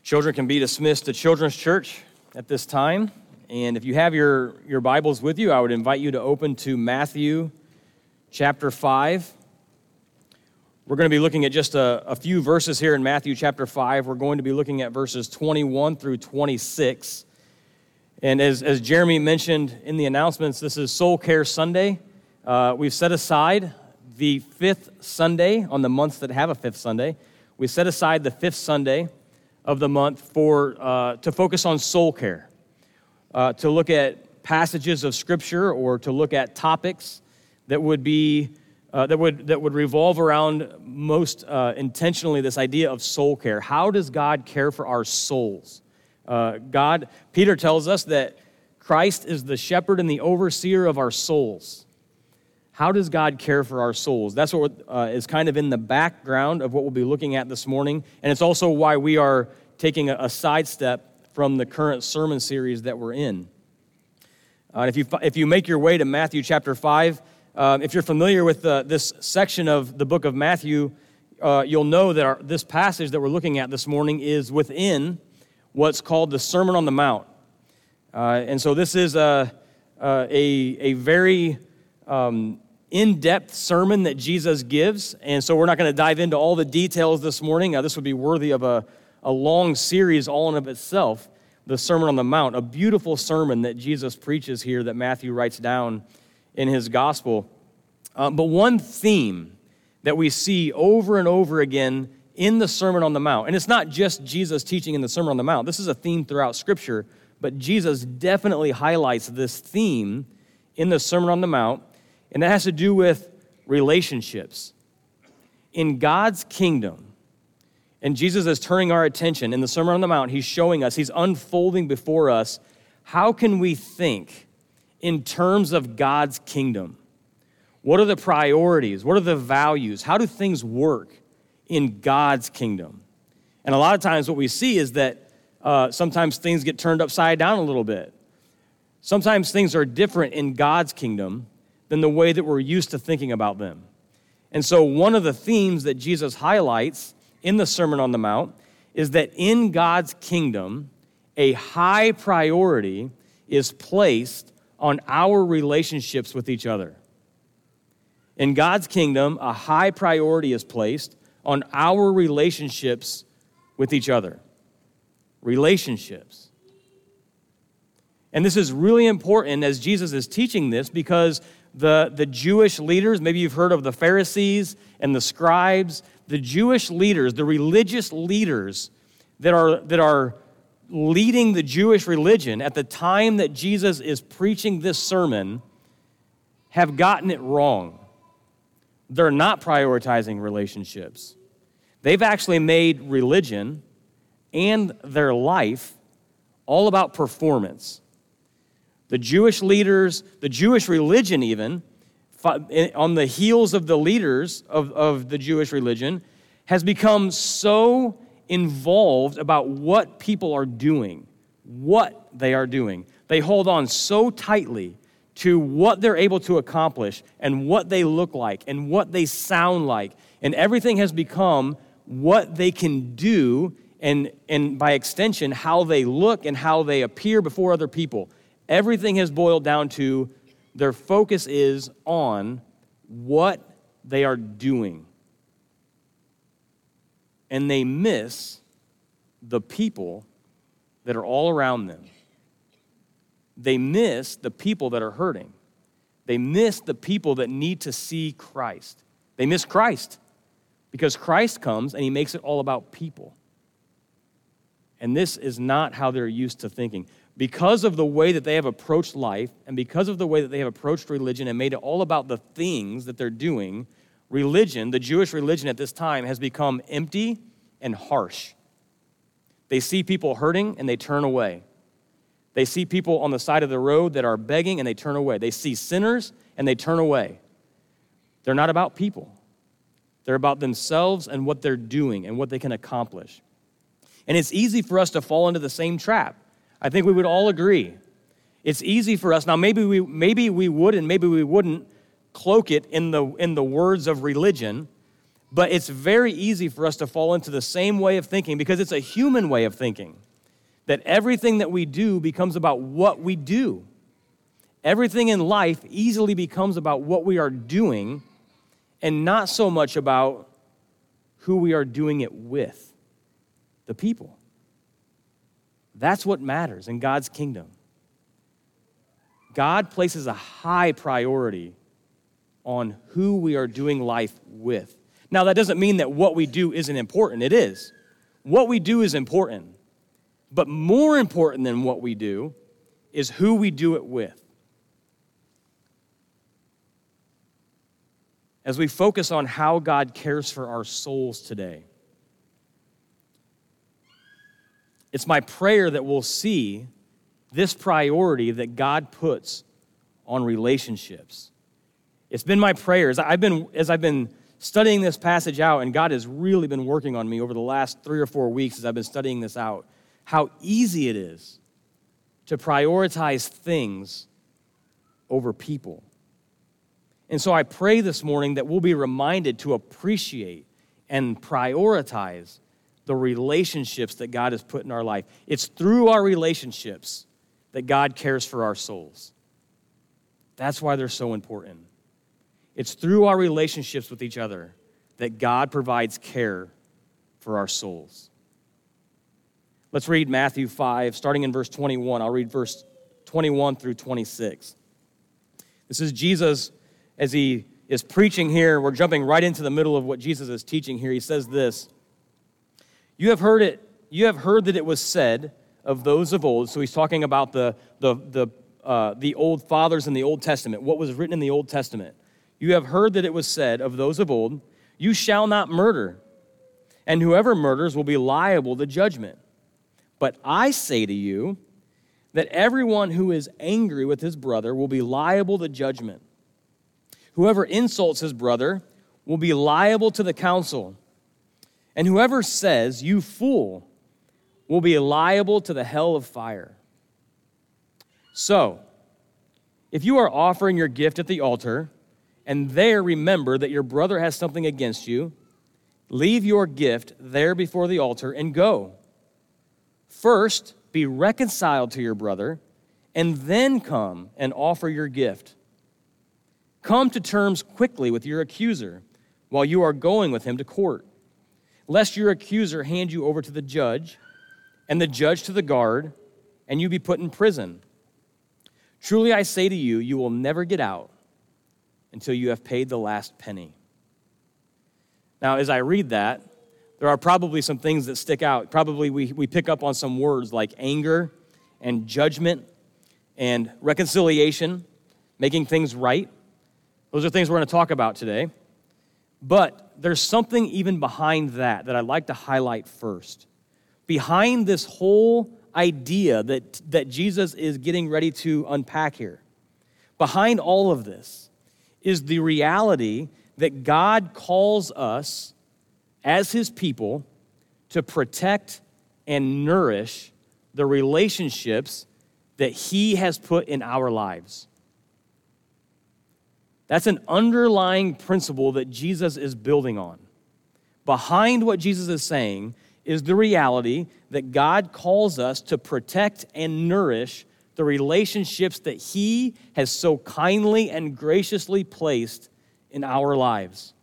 Children can be dismissed to Children's Church at this time. And if you have your Bibles with you, I would invite you to open to Matthew chapter 5. We're going to be looking at just a few verses here in Matthew chapter 5. We're going to be looking at verses 21 through 26. And as Jeremy mentioned in the announcements, this is Soul Care Sunday. We've set aside the fifth Sunday on the months that have a fifth Sunday. We set aside the fifth Sunday of the month to focus on soul care, to look at passages of Scripture or to look at topics that would be that would revolve around most intentionally this idea of soul care. How does God care for our souls? Peter tells us that Christ is the shepherd and the overseer of our souls. How does God care for our souls? That's what is kind of in the background of what we'll be looking at this morning, and it's also why we are taking a sidestep from the current sermon series that we're in. If you make your way to Matthew chapter 5, if you're familiar with this section of the book of Matthew, you'll know that this passage that we're looking at this morning is within what's called the Sermon on the Mount. And so this is a very in-depth sermon that Jesus gives, and so we're not going to dive into all the details this morning. This would be worthy of a long series all in of itself, the Sermon on the Mount, a beautiful sermon that Jesus preaches here that Matthew writes down in his gospel. But one theme that we see over and over again in the Sermon on the Mount, and it's not just Jesus teaching in the Sermon on the Mount, this is a theme throughout Scripture, but Jesus definitely highlights this theme in the Sermon on the Mount, and that has to do with relationships. In God's kingdom, and Jesus is turning our attention in the Sermon on the Mount, he's showing us, he's unfolding before us, how can we think in terms of God's kingdom? What are the priorities? What are the values? How do things work in God's kingdom? And a lot of times what we see is that sometimes things get turned upside down a little bit. Sometimes things are different in God's kingdom than the way that we're used to thinking about them. And so one of the themes that Jesus highlights in the Sermon on the Mount is that in God's kingdom, a high priority is placed on our relationships with each other. In God's kingdom, a high priority is placed on our relationships with each other. Relationships. And this is really important as Jesus is teaching this because the Jewish leaders, maybe you've heard of the Pharisees and the scribes, the Jewish leaders, the religious leaders that are leading the Jewish religion at the time that Jesus is preaching this sermon have gotten it wrong. They're not prioritizing relationships. They've actually made religion and their life all about performance. The Jewish leaders, the Jewish religion even, on the heels of the leaders of the Jewish religion, has become so involved about what people are doing, what they are doing. They hold on so tightly to what they're able to accomplish and what they look like and what they sound like. And everything has become what they can do and by extension, how they look and how they appear before other people. Everything has boiled down to their focus is on what they are doing. And they miss the people that are all around them. They miss the people that are hurting. They miss the people that need to see Christ. They miss Christ because Christ comes and he makes it all about people. And this is not how they're used to thinking. Because of the way that they have approached life and because of the way that they have approached religion and made it all about the things that they're doing, religion, the Jewish religion at this time, has become empty and harsh. They see people hurting and they turn away. They see people on the side of the road that are begging and they turn away. They see sinners and they turn away. They're not about people. They're about themselves and what they're doing and what they can accomplish. And it's easy for us to fall into the same trap. I think we would all agree. It's easy for us. Now, maybe we would and maybe we wouldn't cloak it in the words of religion, But it's very easy for us to fall into the same way of thinking because it's a human way of thinking, that everything that we do becomes about what we do. Everything in life easily becomes about what we are doing and not so much about who we are doing it with, the people. That's what matters in God's kingdom. God places a high priority on who we are doing life with. Now, that doesn't mean that what we do isn't important. It is. What we do is important. But more important than what we do is who we do it with. As we focus on how God cares for our souls today, it's my prayer that we'll see this priority that God puts on relationships. It's been my prayer as I've been studying this passage out, and God has really been working on me over the last 3 or 4 weeks as I've been studying this out, how easy it is to prioritize things over people. And so I pray this morning that we'll be reminded to appreciate and prioritize the relationships that God has put in our life. It's through our relationships that God cares for our souls. That's why they're so important. It's through our relationships with each other that God provides care for our souls. Let's read Matthew 5, starting in verse 21. I'll read verse 21 through 26. This is Jesus as he is preaching here. We're jumping right into the middle of what Jesus is teaching here. He says this, You have heard that it was said of those of old. So he's talking about the old fathers in the Old Testament, what was written in the Old Testament. You have heard that it was said of those of old, You shall not murder, and whoever murders will be liable to judgment. But I say to you that everyone who is angry with his brother will be liable to judgment. Whoever insults his brother will be liable to the council. And whoever says, You fool, will be liable to the hell of fire. So, if you are offering your gift at the altar, and there remember that your brother has something against you, leave your gift there before the altar and go. First, be reconciled to your brother, and then come and offer your gift. Come to terms quickly with your accuser while you are going with him to court, lest your accuser hand you over to the judge, and the judge to the guard, and you be put in prison. Truly I say to you, you will never get out until you have paid the last penny. Now, as I read that, there are probably some things that stick out. Probably we pick up on some words like anger and judgment and reconciliation, making things right. Those are things we're going to talk about today. But there's something even behind that I'd like to highlight first. Behind this whole idea that Jesus is getting ready to unpack here, behind all of this is the reality that God calls us as his people to protect and nourish the relationships that he has put in our lives. That's an underlying principle that Jesus is building on. Behind what Jesus is saying is the reality that God calls us to protect and nourish the relationships that he has so kindly and graciously placed in our lives.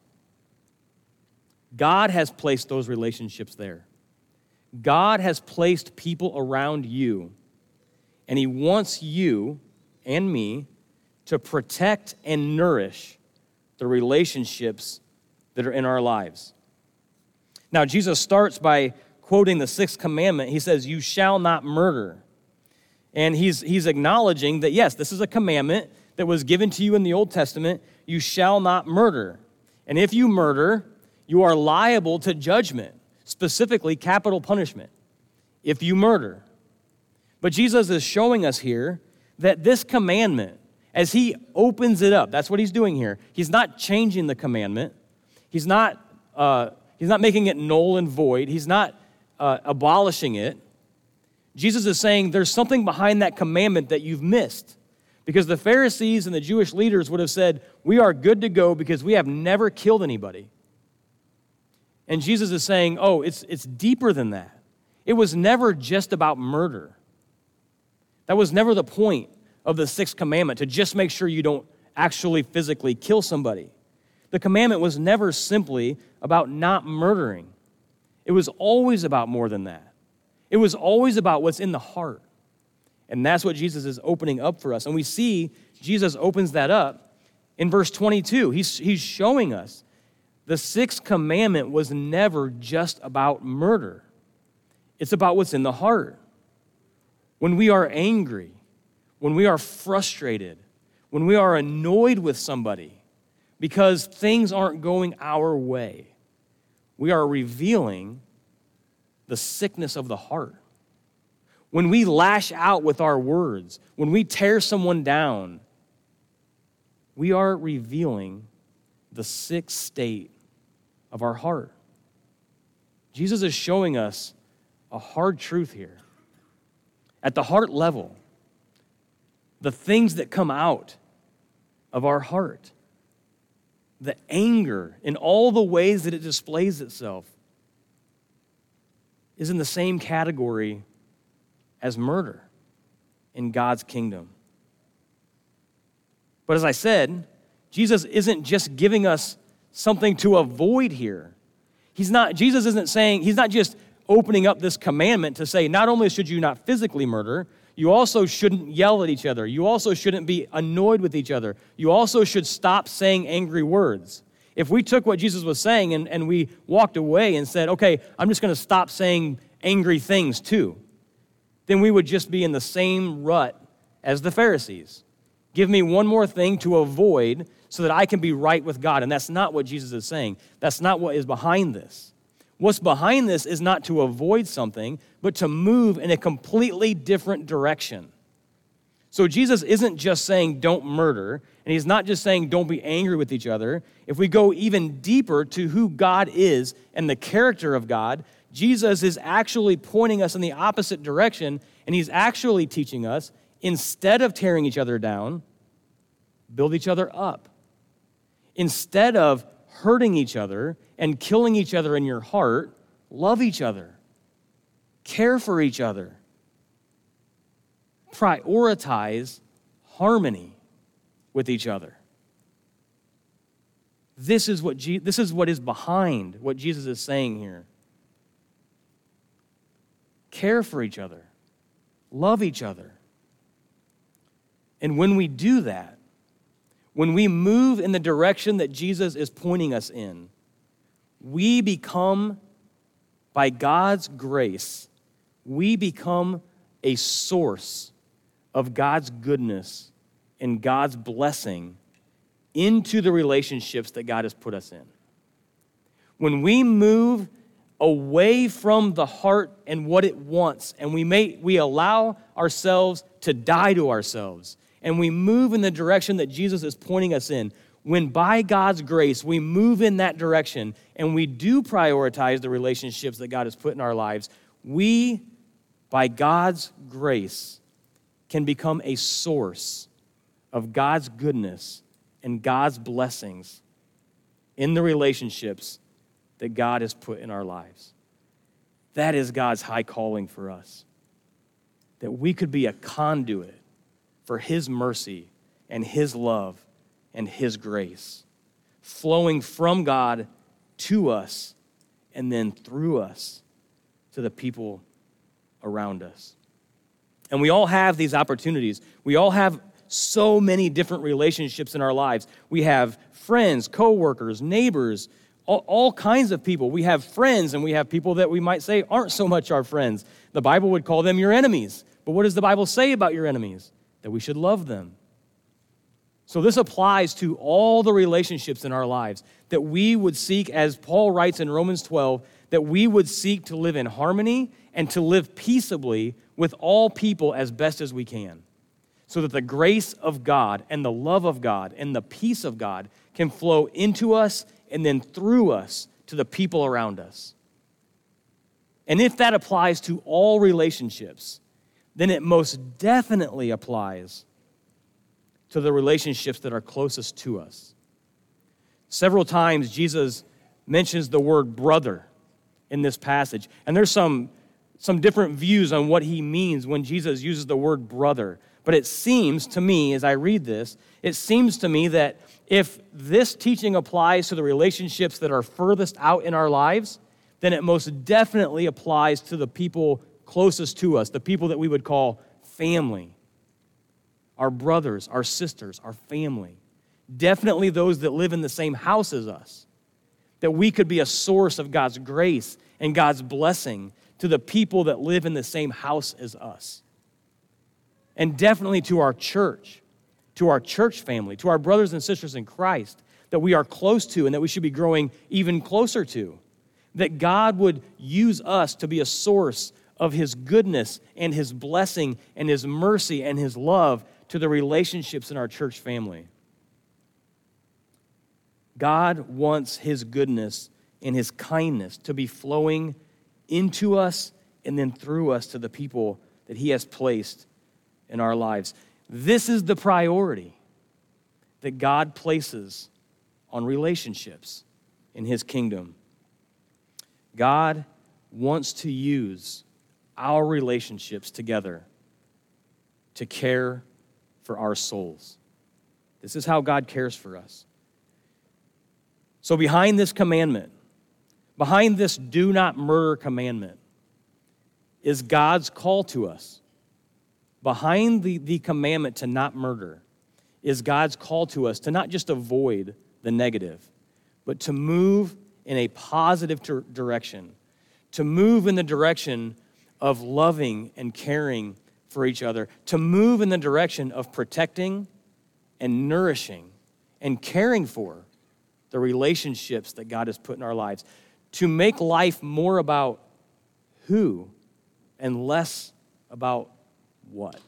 God has placed those relationships there. God has placed people around you, and he wants you and me to protect and nourish the relationships that are in our lives. Now, Jesus starts by quoting the 6th commandment. He says, You shall not murder. And he's acknowledging that, yes, this is a commandment that was given to you in the Old Testament. You shall not murder. And if you murder, you are liable to judgment, specifically capital punishment, if you murder. But Jesus is showing us here that this commandment, as he opens it up, that's what he's doing here. He's not changing the commandment. He's not making it null and void. He's not abolishing it. Jesus is saying there's something behind that commandment that you've missed. Because the Pharisees and the Jewish leaders would have said, we are good to go because we have never killed anybody. And Jesus is saying, oh, it's deeper than that. It was never just about murder. That was never the point of the sixth commandment, to just make sure you don't actually physically kill somebody. The commandment was never simply about not murdering. It was always about more than that. It was always about what's in the heart. And that's what Jesus is opening up for us. And we see Jesus opens that up in verse 22. He's showing us the sixth commandment was never just about murder. It's about what's in the heart. When we are angry, when we are frustrated, when we are annoyed with somebody because things aren't going our way, we are revealing the sickness of the heart. When we lash out with our words, when we tear someone down, we are revealing the sick state of our heart. Jesus is showing us a hard truth here. At the heart level, the things that come out of our heart, the anger in all the ways that it displays itself, is in the same category as murder in God's kingdom. But as I said, Jesus isn't just giving us something to avoid here. Jesus isn't saying, he's not just opening up this commandment to say, not only should you not physically murder, you also shouldn't yell at each other. You also shouldn't be annoyed with each other. You also should stop saying angry words. If we took what Jesus was saying and we walked away and said, okay, I'm just going to stop saying angry things too, then we would just be in the same rut as the Pharisees. Give me one more thing to avoid so that I can be right with God. And that's not what Jesus is saying. That's not what is behind this. What's behind this is not to avoid something, but to move in a completely different direction. So Jesus isn't just saying don't murder, and he's not just saying don't be angry with each other. If we go even deeper to who God is and the character of God, Jesus is actually pointing us in the opposite direction, and he's actually teaching us, instead of tearing each other down, build each other up. Instead of hurting each other and killing each other in your heart, love each other. Care for each other. Prioritize harmony with each other. This is what is behind what Jesus is saying here. Care for each other. Love each other. And when we do that, when we move in the direction that Jesus is pointing us in, we become, by God's grace, we become a source of God's goodness and God's blessing into the relationships that God has put us in. When we move away from the heart and what it wants, and we allow ourselves to die to ourselves, and we move in the direction that Jesus is pointing us in, when by God's grace we move in that direction and we do prioritize the relationships that God has put in our lives, we, by God's grace, can become a source of God's goodness and God's blessings in the relationships that God has put in our lives. That is God's high calling for us, that we could be a conduit for his mercy and his love and his grace, flowing from God to us and then through us to the people around us. And we all have these opportunities. We all have so many different relationships in our lives. We have friends, coworkers, neighbors, all kinds of people. We have friends, and we have people that we might say aren't so much our friends. The Bible would call them your enemies. But what does the Bible say about your enemies? That we should love them. So this applies to all the relationships in our lives, that we would seek, as Paul writes in Romans 12, that we would seek to live in harmony and to live peaceably with all people as best as we can, so that the grace of God and the love of God and the peace of God can flow into us and then through us to the people around us. And if that applies to all relationships, then it most definitely applies to the relationships that are closest to us. Several times Jesus mentions the word brother in this passage. And there's some different views on what he means when Jesus uses the word brother. But it seems to me, as I read this, it seems to me that if this teaching applies to the relationships that are furthest out in our lives, then it most definitely applies to the people closest to us, the people that we would call family, our brothers, our sisters, our family. Definitely those that live in the same house as us, that we could be a source of God's grace and God's blessing to the people that live in the same house as us. And definitely to our church family, to our brothers and sisters in Christ that we are close to and that we should be growing even closer to. That God would use us to be a source of His goodness and His blessing and His mercy and His love to the relationships in our church family. God wants His goodness and His kindness to be flowing into us and then through us to the people that He has placed in our lives. This is the priority that God places on relationships in His kingdom. God wants to use our relationships together to care for our souls. This is how God cares for us. So behind this commandment, behind this do not murder commandment, is God's call to us. Behind the commandment to not murder is God's call to us to not just avoid the negative, but to move in a positive direction, to move in the direction of loving and caring for each other, to move in the direction of protecting and nourishing and caring for the relationships that God has put in our lives, to make life more about who and less about what.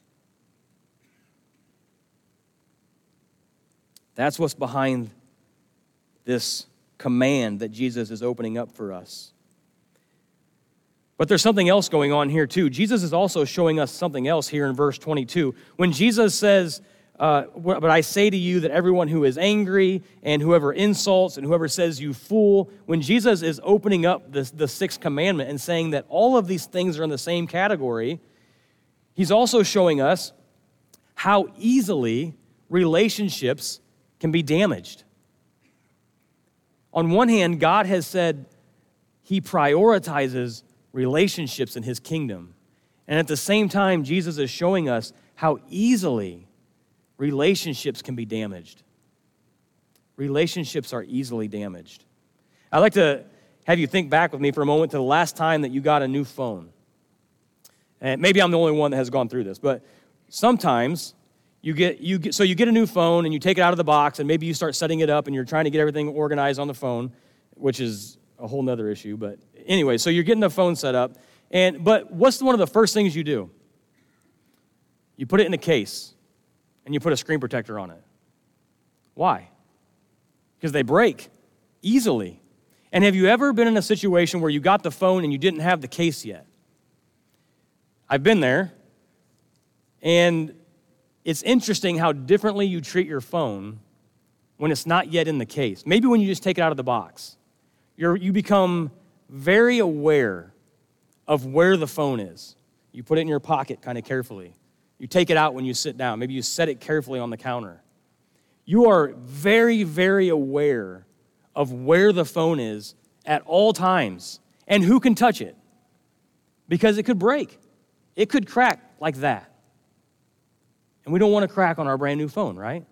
That's what's behind this command that Jesus is opening up for us. But there's something else going on here too. Jesus is also showing us something else here in verse 22. When Jesus says, but I say to you that everyone who is angry and whoever insults and whoever says you fool, when Jesus is opening up the sixth commandment and saying that all of these things are in the same category, He's also showing us how easily relationships can be damaged. On one hand, God has said He prioritizes relationships in His kingdom. And at the same time, Jesus is showing us how easily relationships can be damaged. Relationships are easily damaged. I'd like to have you think back with me for a moment to the last time that you got a new phone. And maybe I'm the only one that has gone through this, but sometimes you get a new phone and you take it out of the box and maybe you start setting it up and you're trying to get everything organized on the phone, which is a whole nother issue. But anyway, so you're getting the phone set up, but what's one of the first things you do? You put it in a case and you put a screen protector on it. Why? Because they break easily. And have you ever been in a situation where you got the phone and you didn't have the case yet? I've been there, and it's interesting how differently you treat your phone when it's not yet in the case. Maybe when you just take it out of the box. You become very aware of where the phone is. You put it in your pocket kind of carefully. You take it out when you sit down. Maybe you set it carefully on the counter. You are very, very aware of where the phone is at all times and who can touch it, because it could break. It could crack like that. And we don't want to crack on our brand new phone, right?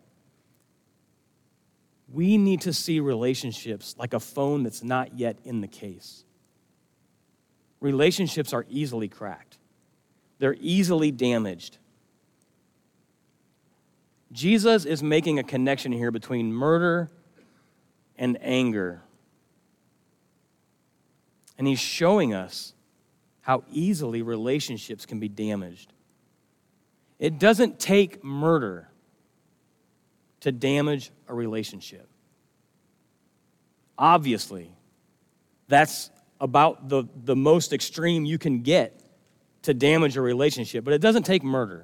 We need to see relationships like a phone that's not yet in the case. Relationships are easily cracked. They're easily damaged. Jesus is making a connection here between murder and anger. And He's showing us how easily relationships can be damaged. It doesn't take murder to damage a relationship. Obviously, that's about the most extreme you can get to damage a relationship, but it doesn't take murder.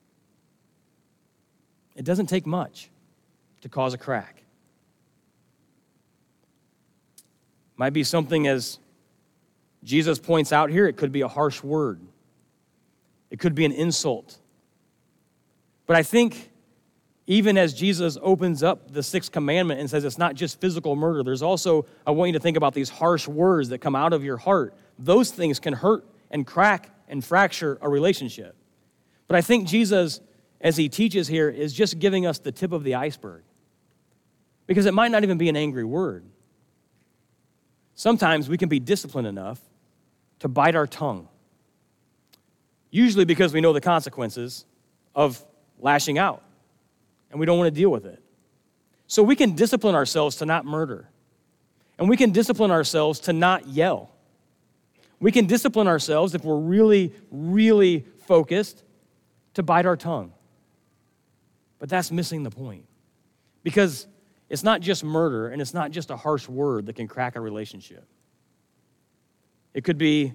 It doesn't take much to cause a crack. Might be something, as Jesus points out here, it could be a harsh word. It could be an insult. But I think even as Jesus opens up the sixth commandment and says it's not just physical murder, there's also, I want you to think about these harsh words that come out of your heart. Those things can hurt and crack and fracture a relationship. But I think Jesus, as he teaches here, is just giving us the tip of the iceberg. Because it might not even be an angry word. Sometimes we can be disciplined enough to bite our tongue. Usually because we know the consequences of lashing out, and we don't want to deal with it. So we can discipline ourselves to not murder. And we can discipline ourselves to not yell. We can discipline ourselves, if we're really, really focused, to bite our tongue. But that's missing the point. Because it's not just murder, and it's not just a harsh word that can crack a relationship. It could be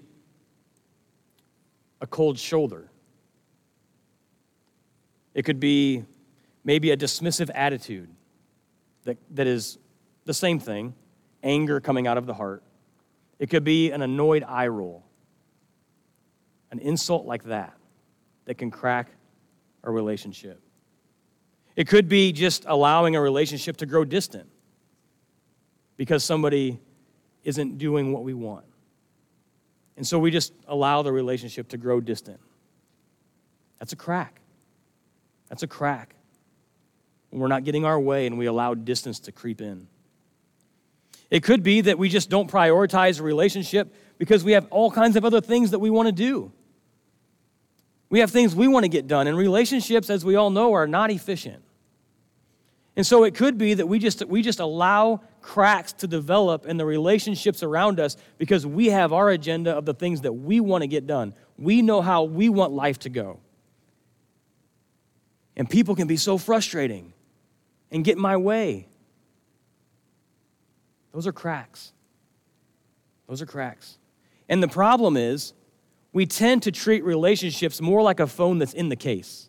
a cold shoulder. It could be maybe a dismissive attitude that is the same thing, anger coming out of the heart. It could be an annoyed eye roll, an insult like that can crack a relationship. It could be just allowing a relationship to grow distant because somebody isn't doing what we want. And so we just allow the relationship to grow distant. That's a crack. That's a crack. When we're not getting our way and we allow distance to creep in. It could be that we just don't prioritize a relationship because we have all kinds of other things that we want to do. We have things we want to get done, and relationships, as we all know, are not efficient. And so it could be that we just allow cracks to develop in the relationships around us because we have our agenda of the things that we want to get done. We know how we want life to go. And people can be so frustrating and get in my way. Those are cracks. Those are cracks. And the problem is, we tend to treat relationships more like a phone that's in the case.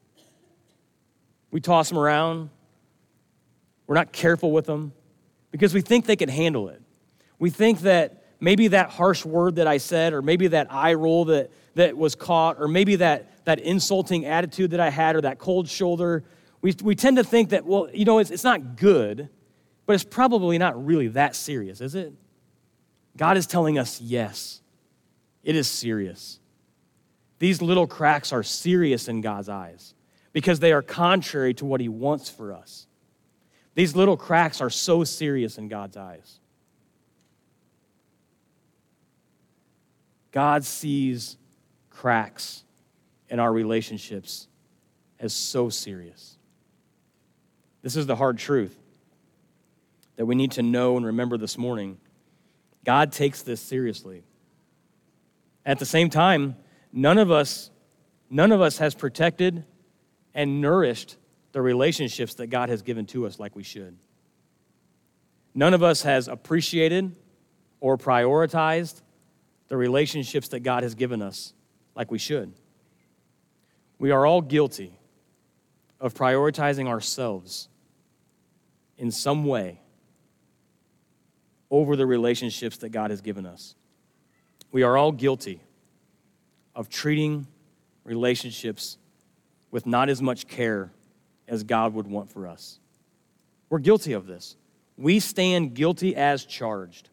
We toss them around. We're not careful with them because we think they can handle it. We think that maybe that harsh word that I said, or maybe that eye roll that was caught, or maybe that insulting attitude that I had, or that cold shoulder, we tend to think that, well, you know, it's not good, but it's probably not really that serious, is it? God is telling us, yes, it is serious. These little cracks are serious in God's eyes because they are contrary to what he wants for us. These little cracks are so serious in God's eyes. God sees cracks in our relationships as so serious. This is the hard truth that we need to know and remember this morning. God takes this seriously. At the same time, none of us has protected and nourished the relationships that God has given to us like we should. None of us has appreciated or prioritized the relationships that God has given us like we should. We are all guilty of prioritizing ourselves in some way over the relationships that God has given us. We are all guilty of treating relationships with not as much care as God would want for us. We're guilty of this. We stand guilty as charged.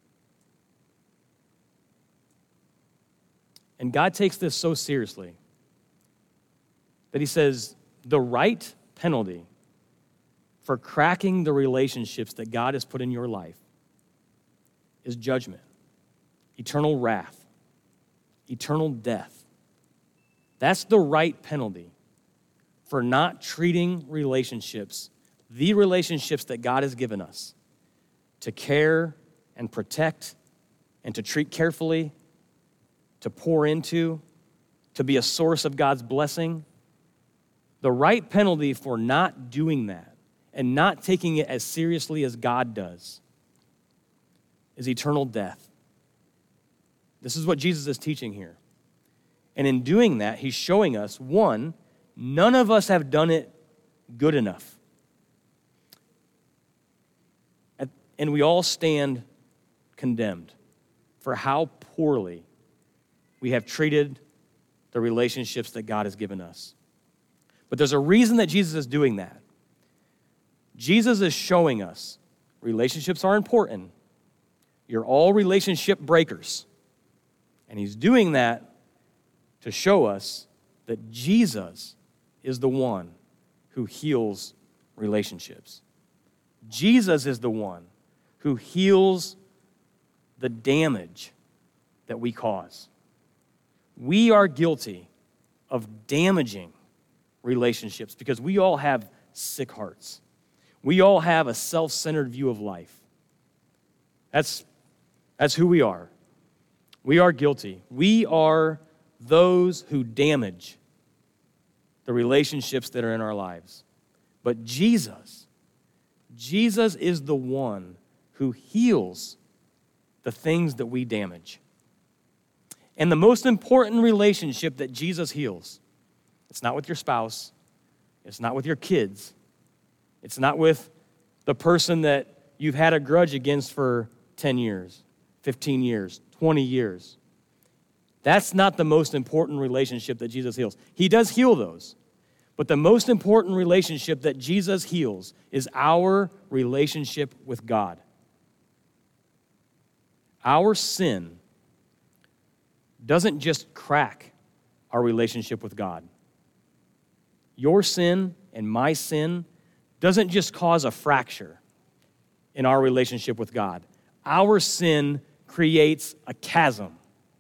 And God takes this so seriously that he says the right penalty for cracking the relationships that God has put in your life is judgment, eternal wrath, eternal death. That's the right penalty for not treating relationships, the relationships that God has given us, to care and protect and to treat carefully, to pour into, to be a source of God's blessing. The right penalty for not doing that and not taking it as seriously as God does is eternal death. This is what Jesus is teaching here. And in doing that, he's showing us, one, none of us have done it good enough. And we all stand condemned for how poorly we have treated the relationships that God has given us. But there's a reason that Jesus is doing that. Jesus is showing us relationships are important. You're all relationship breakers. And he's doing that to show us that Jesus is the one who heals relationships. Jesus is the one who heals the damage that we cause. We are guilty of damaging relationships because we all have sick hearts. We all have a self-centered view of life. That's who we are. We are guilty. We are those who damage the relationships that are in our lives. But Jesus is the one who heals the things that we damage. And the most important relationship that Jesus heals, it's not with your spouse, it's not with your kids, it's not with the person that you've had a grudge against for 10 years, 15 years, 20 years. That's not the most important relationship that Jesus heals. He does heal those. But the most important relationship that Jesus heals is our relationship with God. Our sin doesn't just crack our relationship with God. Your sin and my sin doesn't just cause a fracture in our relationship with God. Our sin creates a chasm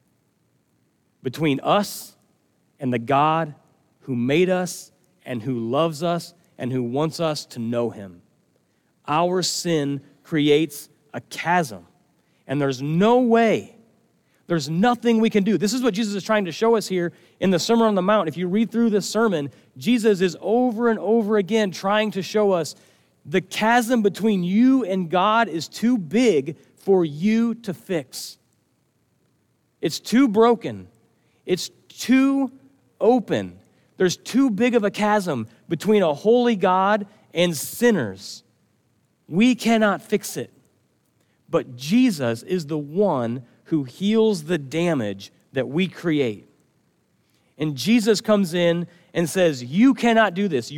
between us and the God who made us and who loves us and who wants us to know him. Our sin creates a chasm, and there's no way, there's nothing we can do. This is what Jesus is trying to show us here in the Sermon on the Mount. If you read through this sermon, Jesus is over and over again trying to show us the chasm between you and God is too big for you to fix. It's too broken. It's too open. There's too big of a chasm between a holy God and sinners. We cannot fix it. But Jesus is the one who heals the damage that we create. And Jesus comes in and says, you cannot do this.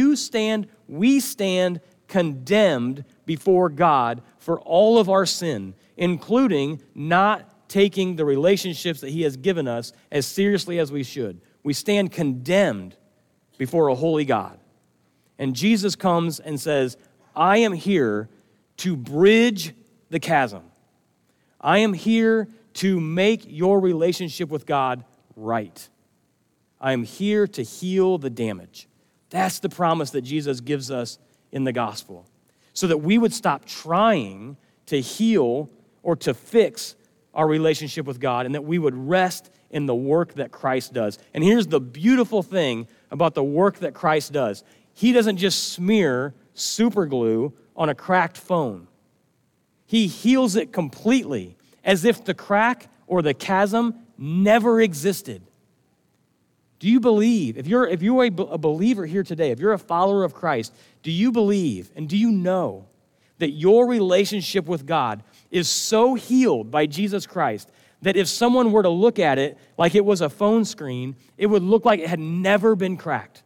We stand condemned before God for all of our sin, including not taking the relationships that he has given us as seriously as we should. We stand condemned before a holy God. And Jesus comes and says, I am here to bridge the chasm. I am here to make your relationship with God right. I am here to heal the damage. That's the promise that Jesus gives us in the gospel, so that we would stop trying to heal or to fix our relationship with God, and that we would rest in the work that Christ does. And here's the beautiful thing about the work that Christ does. He doesn't just smear super glue on a cracked phone. He heals it completely, as if the crack or the chasm never existed. Do you believe, if you're a believer here today, if you're a follower of Christ, do you believe and do you know that your relationship with God is so healed by Jesus Christ that if someone were to look at it like it was a phone screen, it would look like it had never been cracked?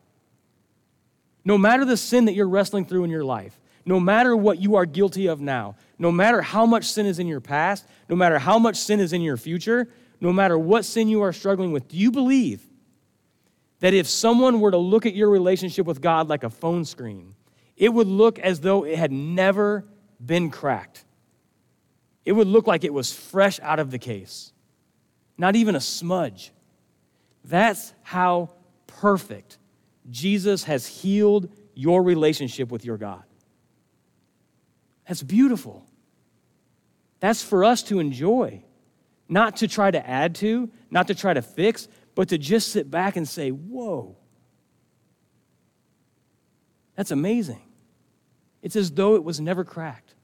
No matter the sin that you're wrestling through in your life, no matter what you are guilty of now, no matter how much sin is in your past, no matter how much sin is in your future, no matter what sin you are struggling with, do you believe that if someone were to look at your relationship with God like a phone screen, it would look as though it had never been cracked? It would look like it was fresh out of the case, not even a smudge. That's how perfect Jesus has healed your relationship with your God. That's beautiful. That's for us to enjoy, not to try to add to, not to try to fix, but to just sit back and say, whoa, that's amazing. It's as though it was never cracked.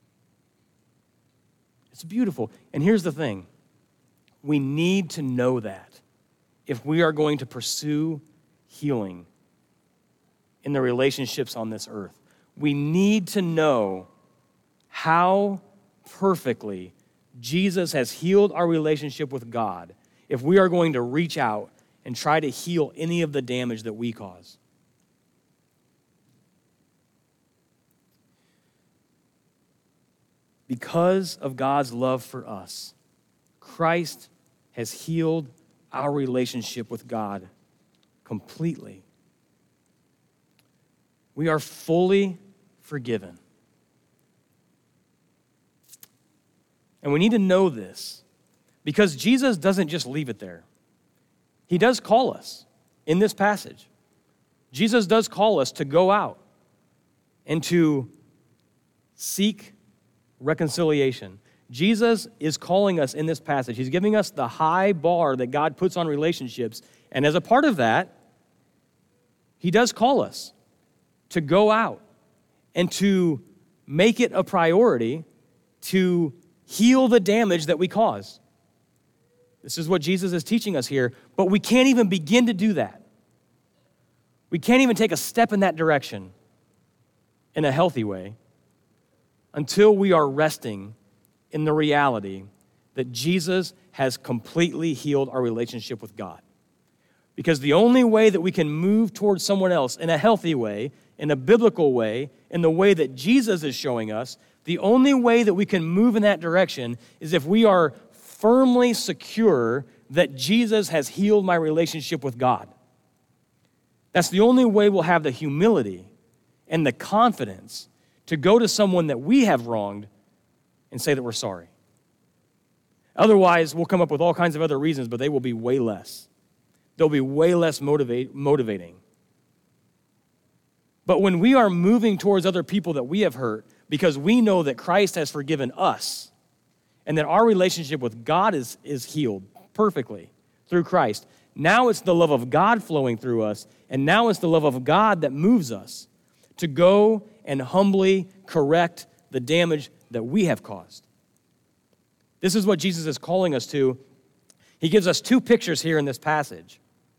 It's beautiful. And here's the thing. We need to know that if we are going to pursue healing in the relationships on this earth. We need to know how perfectly Jesus has healed our relationship with God if we are going to reach out and try to heal any of the damage that we cause. Because of God's love for us, Christ has healed our relationship with God completely. We are fully forgiven. And we need to know this because Jesus doesn't just leave it there. He does call us in this passage. Jesus does call us to go out and to seek reconciliation. Jesus is calling us in this passage. He's giving us the high bar that God puts on relationships. And as a part of that, he does call us to go out and to make it a priority to heal the damage that we cause. This is what Jesus is teaching us here, but we can't even begin to do that. We can't even take a step in that direction in a healthy way until we are resting in the reality that Jesus has completely healed our relationship with God. Because the only way that we can move towards someone else in a healthy way, in a biblical way, in the way that Jesus is showing us, the only way that we can move in that direction is if we are firmly secure that Jesus has healed my relationship with God. That's the only way we'll have the humility and the confidence to go to someone that we have wronged and say that we're sorry. Otherwise, we'll come up with all kinds of other reasons, but they will be way less. They'll be way less motivating. But when we are moving towards other people that we have hurt because we know that Christ has forgiven us and that our relationship with God is healed perfectly through Christ, now it's the love of God flowing through us, and now it's the love of God that moves us to go and humbly correct the damage that we have caused. This is what Jesus is calling us to. He gives us two pictures here in this passage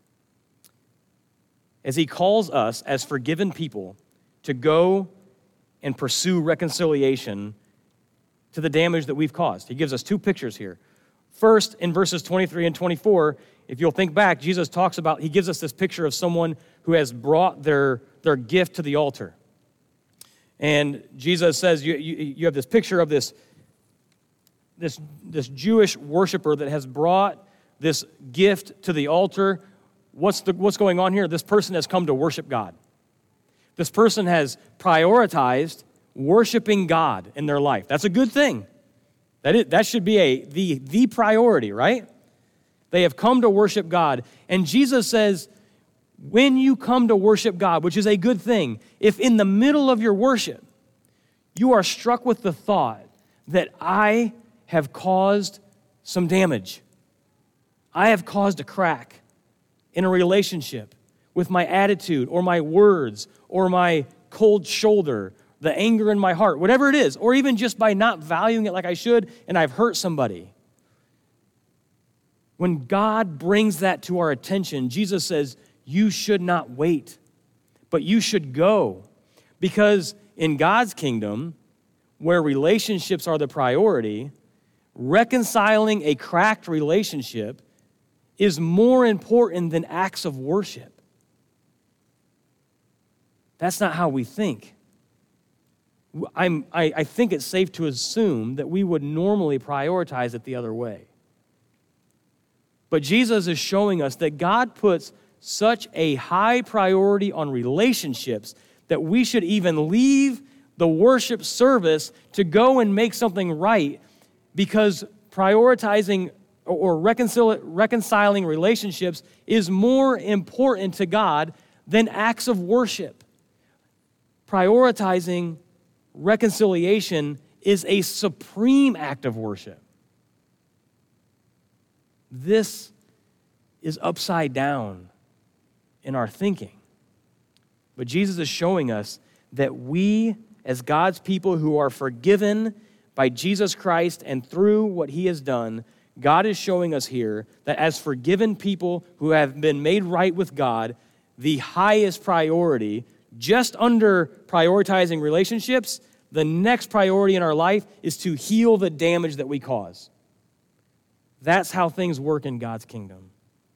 as he calls us as forgiven people to go and pursue reconciliation to the damage that we've caused. He gives us two pictures here. First, in verses 23 and 24, if you'll think back, Jesus talks about, he gives us this picture of someone who has brought their gift to the altar. And Jesus says, you have this picture of this Jewish worshiper that has brought this gift to the altar. What's going on here? This person has come to worship God. This person has prioritized worshiping God in their life. That's a good thing. That should be the priority, right? They have come to worship God. And Jesus says, when you come to worship God, which is a good thing, if in the middle of your worship, you are struck with the thought that I have caused some damage, I have caused a crack in a relationship with my attitude or my words or my cold shoulder, the anger in my heart, whatever it is, or even just by not valuing it like I should and I've hurt somebody. When God brings that to our attention, Jesus says, you should not wait, but you should go. Because in God's kingdom, where relationships are the priority, reconciling a cracked relationship is more important than acts of worship. That's not how we think. I think it's safe to assume that we would normally prioritize it the other way. But Jesus is showing us that God puts such a high priority on relationships that we should even leave the worship service to go and make something right, because prioritizing or reconciling relationships is more important to God than acts of worship. Prioritizing reconciliation is a supreme act of worship. This is upside down in our thinking. But Jesus is showing us that we, as God's people who are forgiven by Jesus Christ and through what he has done, God is showing us here that as forgiven people who have been made right with God, the highest priority, just under prioritizing relationships, the next priority in our life is to heal the damage that we cause. That's how things work in God's kingdom.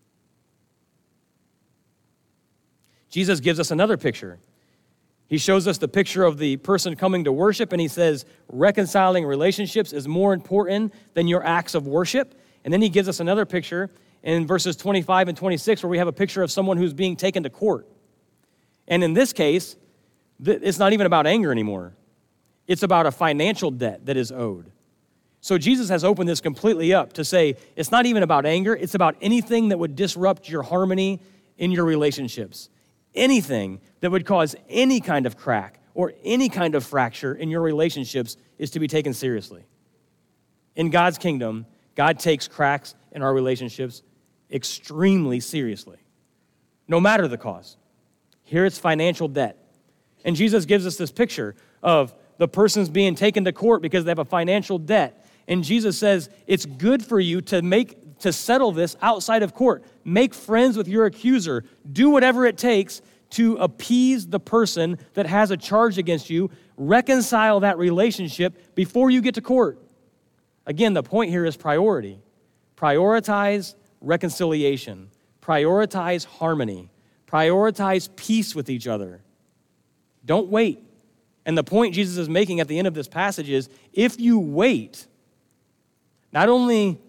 Jesus gives us another picture. He shows us the picture of the person coming to worship, and he says reconciling relationships is more important than your acts of worship. And then he gives us another picture in verses 25 and 26 where we have a picture of someone who's being taken to court. And in this case, it's not even about anger anymore. It's about a financial debt that is owed. So Jesus has opened this completely up to say it's not even about anger, it's about anything that would disrupt your harmony in your relationships. Anything that would cause any kind of crack or any kind of fracture in your relationships is to be taken seriously. In God's kingdom, God takes cracks in our relationships extremely seriously, no matter the cause. Here it's financial debt. And Jesus gives us this picture of the person's being taken to court because they have a financial debt. And Jesus says it's good for you to settle this outside of court. Make friends with your accuser. Do whatever it takes to appease the person that has a charge against you. Reconcile that relationship before you get to court. Again, the point here is priority. Prioritize reconciliation. Prioritize harmony. Prioritize peace with each other. Don't wait. And the point Jesus is making at the end of this passage is, if you wait, not only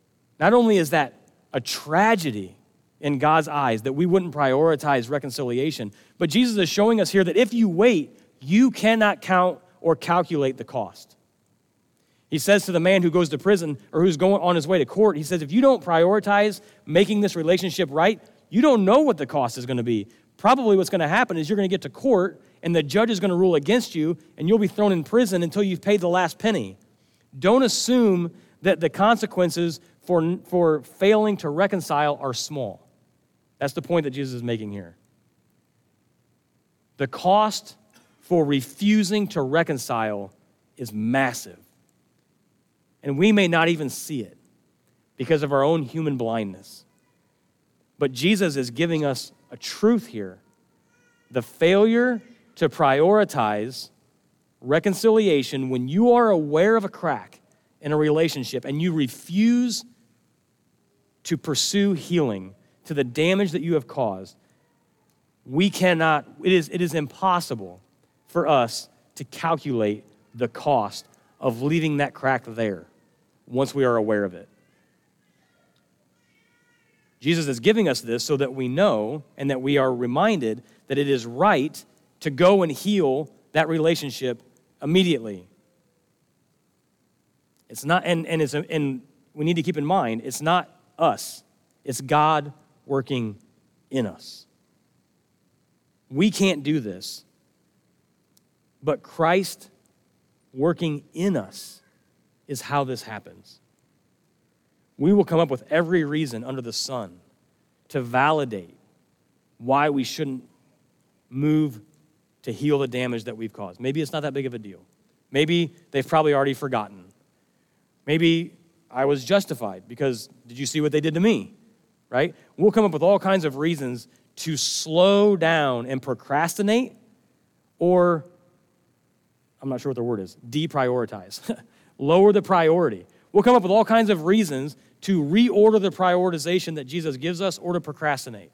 is that a tragedy in God's eyes that we wouldn't prioritize reconciliation, but Jesus is showing us here that if you wait, you cannot count or calculate the cost. He says to the man who goes to prison or who's going on his way to court, he says, if you don't prioritize making this relationship right, you don't know what the cost is going to be. Probably what's going to happen is you're going to get to court and the judge is going to rule against you and you'll be thrown in prison until you've paid the last penny. Don't assume that the consequences for failing to reconcile are small. That's the point that Jesus is making here. The cost for refusing to reconcile is massive. And we may not even see it because of our own human blindness. But Jesus is giving us a truth here. The failure to prioritize reconciliation when you are aware of a crack in a relationship and you refuse to pursue healing to the damage that you have caused, it is impossible for us to calculate the cost of leaving that crack there once we are aware of it. Jesus is giving us this so that we know and that we are reminded that it is right to go and heal that relationship immediately. It's not, and we need to keep in mind, it's not us. It's God working in us. We can't do this, but Christ working in us is how this happens. We will come up with every reason under the sun to validate why we shouldn't move to heal the damage that we've caused. Maybe it's not that big of a deal. Maybe they've probably already forgotten. Maybe I was justified because did you see what they did to me, right? We'll come up with all kinds of reasons to slow down and procrastinate, or I'm not sure what the word is, deprioritize. Lower the priority. We'll come up with all kinds of reasons to reorder the prioritization that Jesus gives us or to procrastinate,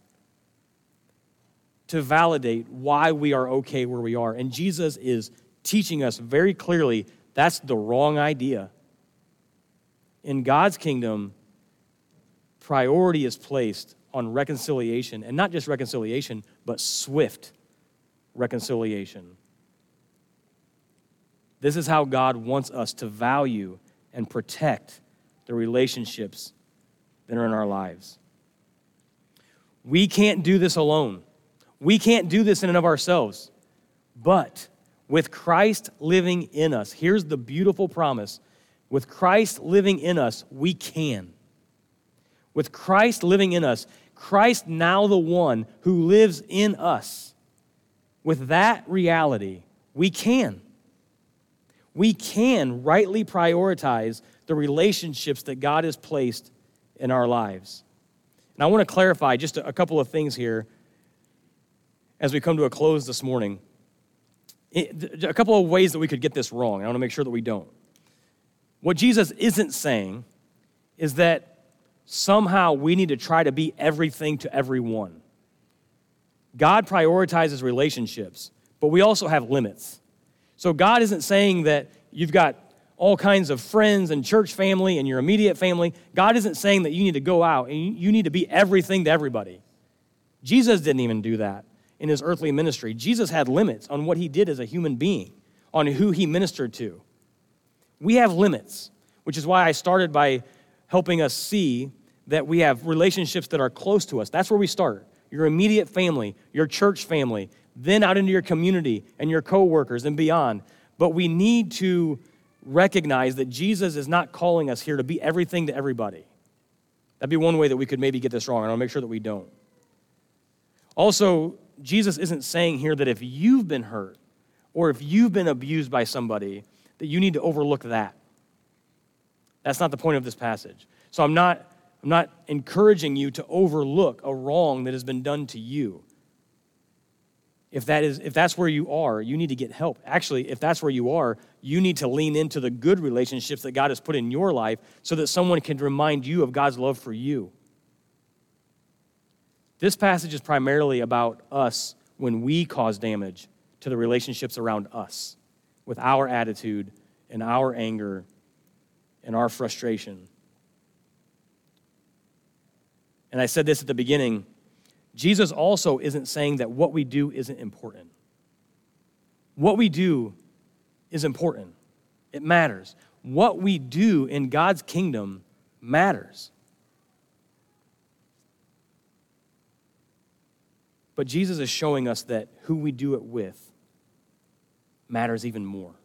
to validate why we are okay where we are. And Jesus is teaching us very clearly that's the wrong idea. In God's kingdom, priority is placed on reconciliation, and not just reconciliation, but swift reconciliation. This is how God wants us to value and protect the relationships that are in our lives. We can't do this alone. We can't do this in and of ourselves. But with Christ living in us, here's the beautiful promise. With Christ living in us, we can. With Christ living in us, Christ now the one who lives in us. With that reality, we can. We can rightly prioritize the relationships that God has placed in our lives. And I want to clarify just a couple of things here as we come to a close this morning. A couple of ways that we could get this wrong. I want to make sure that we don't. What Jesus isn't saying is that somehow we need to try to be everything to everyone. God prioritizes relationships, but we also have limits. So God isn't saying that you've got all kinds of friends and church family and your immediate family. God isn't saying that you need to go out and you need to be everything to everybody. Jesus didn't even do that in his earthly ministry. Jesus had limits on what he did as a human being, on who he ministered to. We have limits, which is why I started by helping us see that we have relationships that are close to us. That's where we start. Your immediate family, your church family, then out into your community and your coworkers and beyond. But we need to recognize that Jesus is not calling us here to be everything to everybody. That'd be one way that we could maybe get this wrong, and I'll make sure that we don't. Also, Jesus isn't saying here that if you've been hurt or if you've been abused by somebody, that you need to overlook that. That's not the point of this passage. So I'm not encouraging you to overlook a wrong that has been done to you. If that's where you are, you need to get help. Actually, if that's where you are, you need to lean into the good relationships that God has put in your life so that someone can remind you of God's love for you. This passage is primarily about us when we cause damage to the relationships around us with our attitude and our anger and our frustration. And I said this at the beginning, Jesus also isn't saying that what we do isn't important. What we do is important. It matters. What we do in God's kingdom matters. But Jesus is showing us that who we do it with matters even more.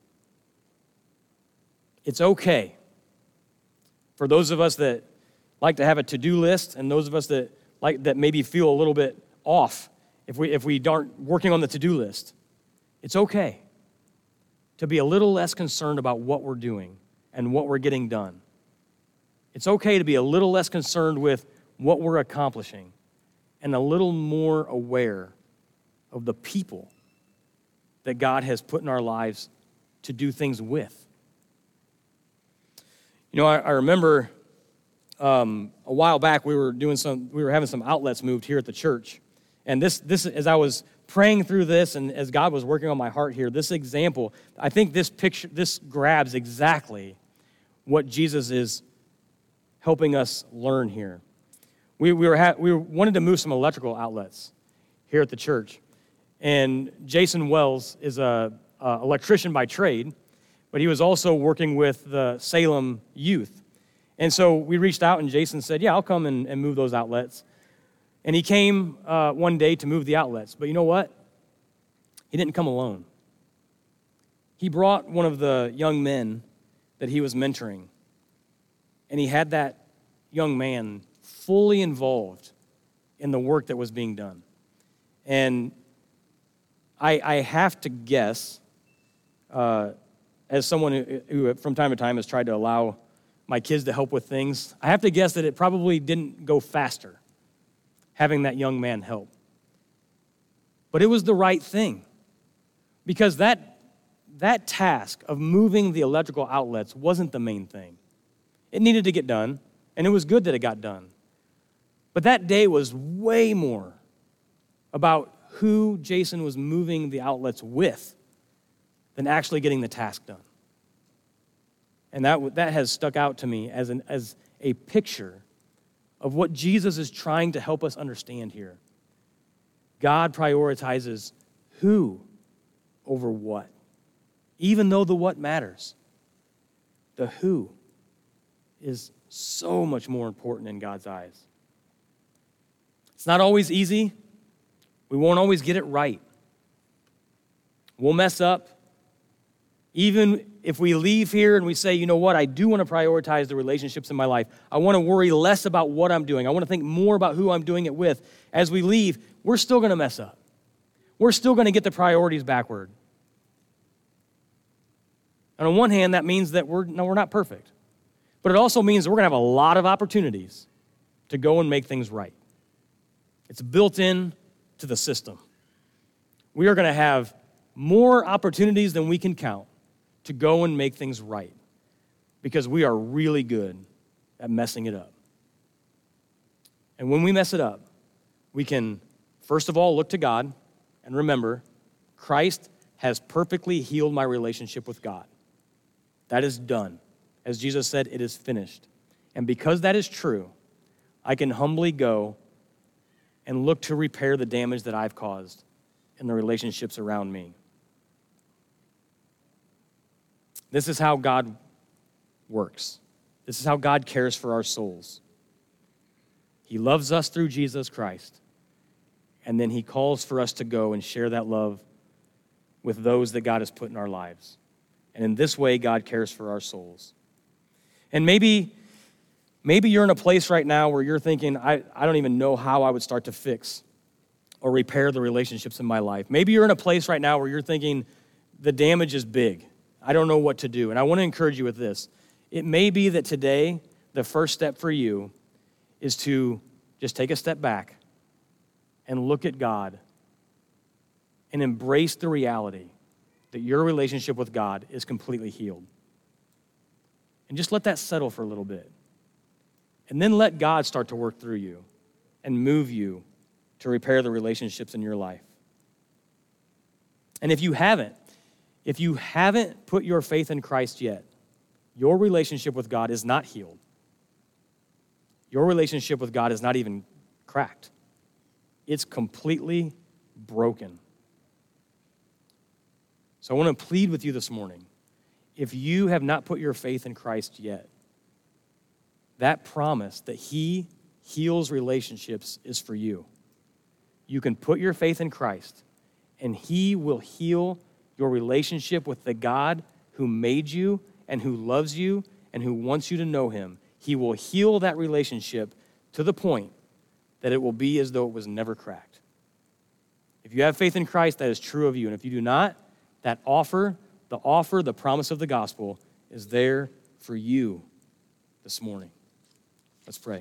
It's okay for those of us that like to have a to-do list and those of us that maybe feel a little bit off if we aren't working on the to-do list. It's okay to be a little less concerned about what we're doing and what we're getting done. It's okay to be a little less concerned with what we're accomplishing and a little more aware of the people that God has put in our lives to do things with. You know, I remember a while back we were having some outlets moved here at the church. And this as I was praying through this and as God was working on my heart here, this example, I think this grabs exactly what Jesus is helping us learn here. We wanted to move some electrical outlets here at the church. And Jason Wells is an electrician by trade, but he was also working with the Salem youth. And so we reached out, and Jason said, yeah, I'll come and move those outlets. And he came one day to move the outlets. But you know what? He didn't come alone. He brought one of the young men that he was mentoring, and he had that young man fully involved in the work that was being done. And I have to guess, as someone who from time to time has tried to allow my kids to help with things, I have to guess that it probably didn't go faster having that young man help. But it was the right thing, because that task of moving the electrical outlets wasn't the main thing. It needed to get done, and it was good that it got done. But that day was way more about who Jason was moving the outlets with than actually getting the task done. And that has stuck out to me as a picture of what Jesus is trying to help us understand here. God prioritizes who over what. Even though the what matters, the who is so much more important in God's eyes. It's not always easy. We won't always get it right. We'll mess up. Even if we leave here and we say, you know what, I do want to prioritize the relationships in my life. I want to worry less about what I'm doing. I want to think more about who I'm doing it with. As we leave, we're still going to mess up. We're still going to get the priorities backward. And on one hand, that means that we're not perfect. But it also means that we're going to have a lot of opportunities to go and make things right. It's built in to the system. We are going to have more opportunities than we can count to go and make things right, because we are really good at messing it up. And when we mess it up, we can, first of all, look to God and remember, Christ has perfectly healed my relationship with God. That is done. As Jesus said, it is finished. And because that is true, I can humbly go and look to repair the damage that I've caused in the relationships around me. This is how God works. This is how God cares for our souls. He loves us through Jesus Christ, and then he calls for us to go and share that love with those that God has put in our lives. And in this way, God cares for our souls. And maybe you're in a place right now where you're thinking, I don't even know how I would start to fix or repair the relationships in my life. Maybe you're in a place right now where you're thinking, the damage is big. I don't know what to do. And I want to encourage you with this. It may be that today, the first step for you is to just take a step back and look at God and embrace the reality that your relationship with God is completely healed. And just let that settle for a little bit. And then let God start to work through you and move you to repair the relationships in your life. And if you haven't put your faith in Christ yet, your relationship with God is not healed. Your relationship with God is not even cracked. It's completely broken. So I want to plead with you this morning. If you have not put your faith in Christ yet, that promise that he heals relationships is for you. You can put your faith in Christ, and he will heal your relationship with the God who made you and who loves you and who wants you to know him. He will heal that relationship to the point that it will be as though it was never cracked. If you have faith in Christ, that is true of you. And if you do not, that the promise of the gospel is there for you this morning. Let's pray.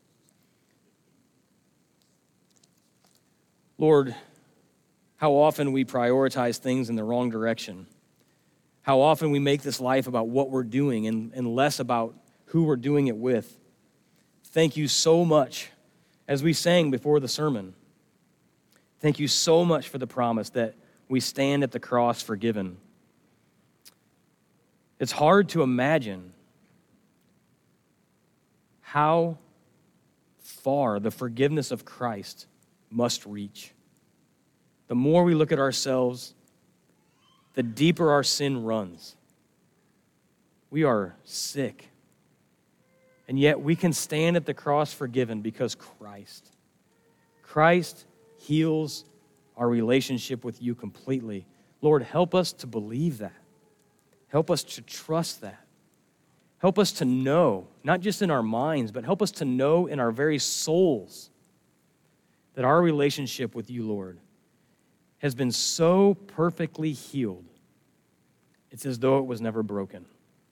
Lord, how often we prioritize things in the wrong direction. How often we make this life about what we're doing and less about who we're doing it with. Thank you so much, as we sang before the sermon. Thank you so much for the promise that we stand at the cross forgiven. It's hard to imagine how far the forgiveness of Christ must reach. The more we look at ourselves, the deeper our sin runs. We are sick. And yet we can stand at the cross forgiven because Christ heals our relationship with you completely. Lord, help us to believe that. Help us to trust that. Help us to know, not just in our minds, but help us to know in our very souls that our relationship with you, Lord, has been so perfectly healed, it's as though it was never broken.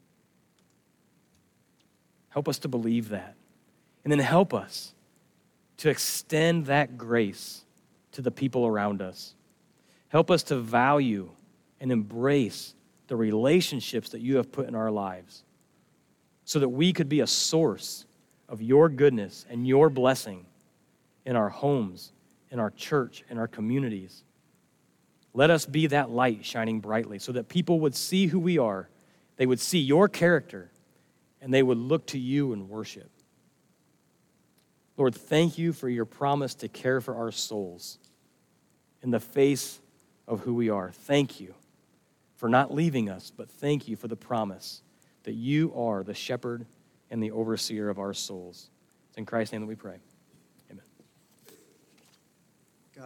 Help us to believe that. And then help us to extend that grace to the people around us. Help us to value and embrace the relationships that you have put in our lives so that we could be a source of your goodness and your blessing in our homes, in our church, in our communities. Let us be that light shining brightly so that people would see who we are, they would see your character, and they would look to you and worship. Lord, thank you for your promise to care for our souls in the face of who we are. Thank you for not leaving us, but thank you for the promise that you are the shepherd and the overseer of our souls. It's in Christ's name that we pray.